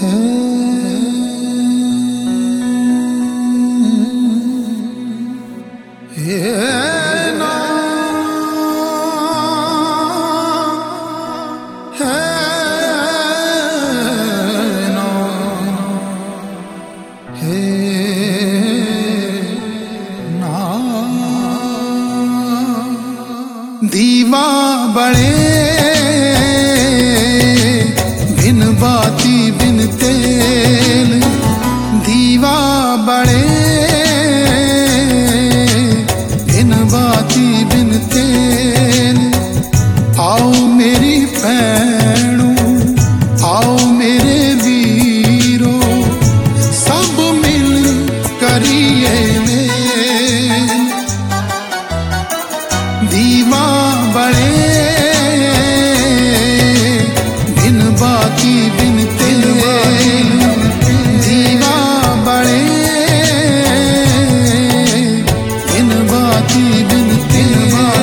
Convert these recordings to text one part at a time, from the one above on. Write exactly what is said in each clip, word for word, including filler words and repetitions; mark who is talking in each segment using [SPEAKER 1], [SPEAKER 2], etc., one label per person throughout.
[SPEAKER 1] दीवा बड़े बिन बाती बिन तेल, दीवा बड़े बिन बाती बिन तेल। आओ मेरी भैनों, आओ मेरे वीरो, सब मिल करिए मेल। दीवा बड़े बिन बाती बिन तेल, दीवा बड़े बिन बाती बिन तेल।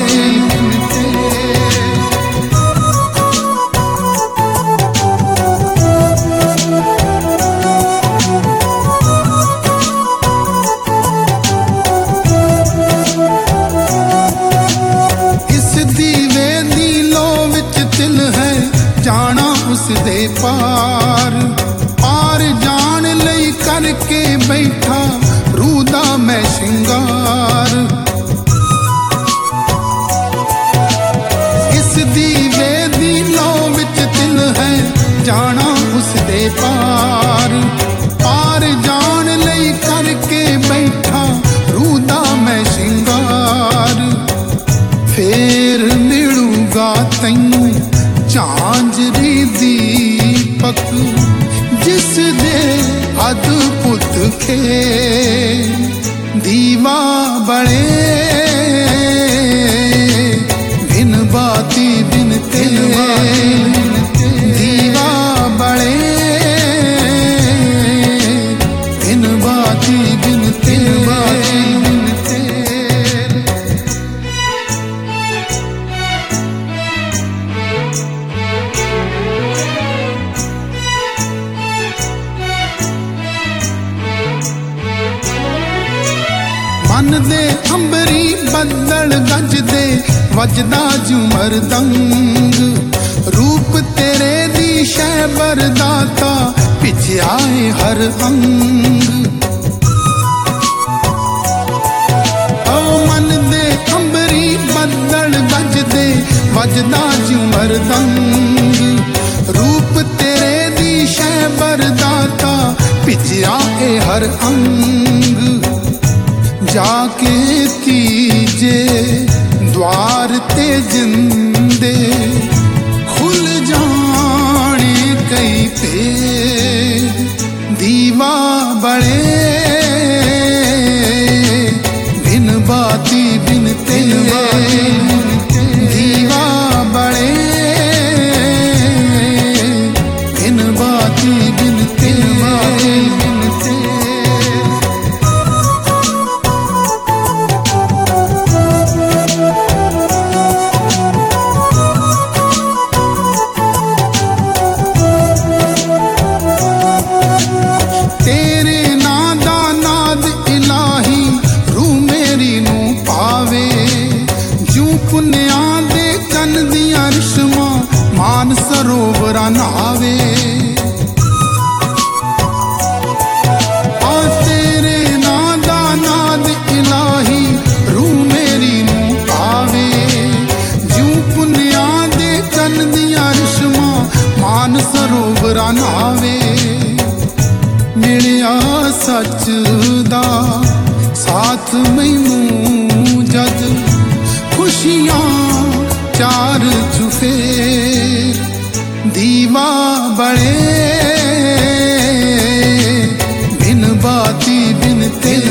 [SPEAKER 1] जाना उसदे पार, पार जान लई करके बैठा रूह दा मैं श्रृंगार। इस दीवे दी लौ विच तिल है, जाना उसदे पार, पार जान लई करके बैठा रूह दा मैं श्रृंगार। फेर मिलूगा तैनू झांझरी दीपक, जिस दे अद्भुत खेल। दीवा बड़े बिन बाती बिन तेल, दीवा बड़े बिन बाती बिन तेल। मन दे अंबरी बदल गजदे वजदा झूमर दंग, रूप तेरे दी शैबर दाता पिछाए हर अंग। ओ मन दे अंबरी बदल गजदे वजदा झूमर दंग, रूप तेरे दी शैबर दाता पिछाए हर अंग। जाके तीजे द्वार ते जिंदे खुल जाने कई पे। दीवा बड़े बिन बाती बिन तेल, दीवा बड़े बिन बाती बिन तेल। तेरे नादा नाद इलाही रूह मेरी नू पावे, जू पुन्या दे कन दियां रिश्मा मान सरोवरा नावे। आ तेरे नादा नाद इलाही रूह मेरी नू पावे, जू पुन्या दे कन दियां रिश्मा मान सरोवरा नावे। मिलिया सच दा साथ मैनू जद, खुशियां चार चुफेर। दीवा बड़े बिन बाती बिन तेल,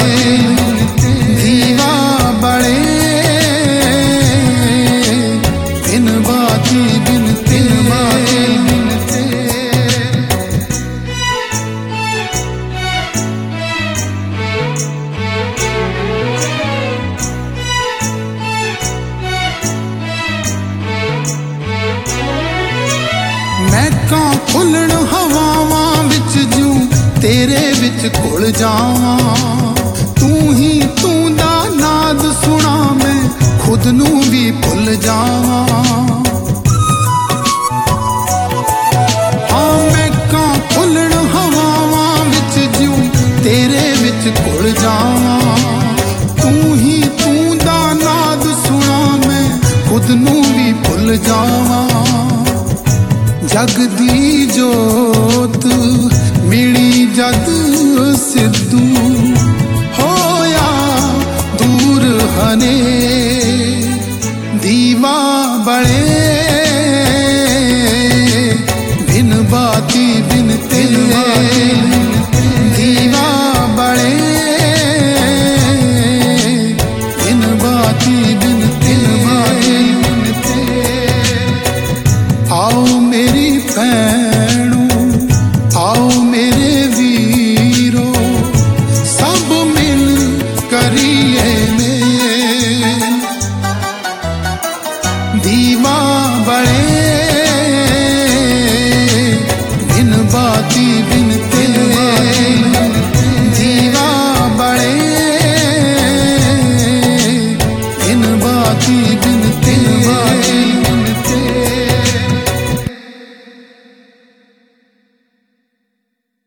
[SPEAKER 1] दीवा बड़े बिन बाती बिन तेल। महकां फुलण हवावां तेरे विच घुल जावां। तू ही तू दा नाद सुना मैं खुद नू भी भुल जावां। हाँ मैं कां फुल्लण हवावां विच ज्यूं तेरे विच घुल जावां। तू ही तू दा नाद सुना मैं खुद नू भी भुल जावां। जग दी जोत मिली जद सिद्धू होया दूर हने दीवा बड़े बिन बाती बिन तेरे दीवा बड़े बिन बाती बिन तेरे। आओ मेरी भैनों आओ मेरे वीरो सब मिल करिए में दीवा बड़े बिन बाती बिन तेरे दीवा बड़े बिन बाती बिन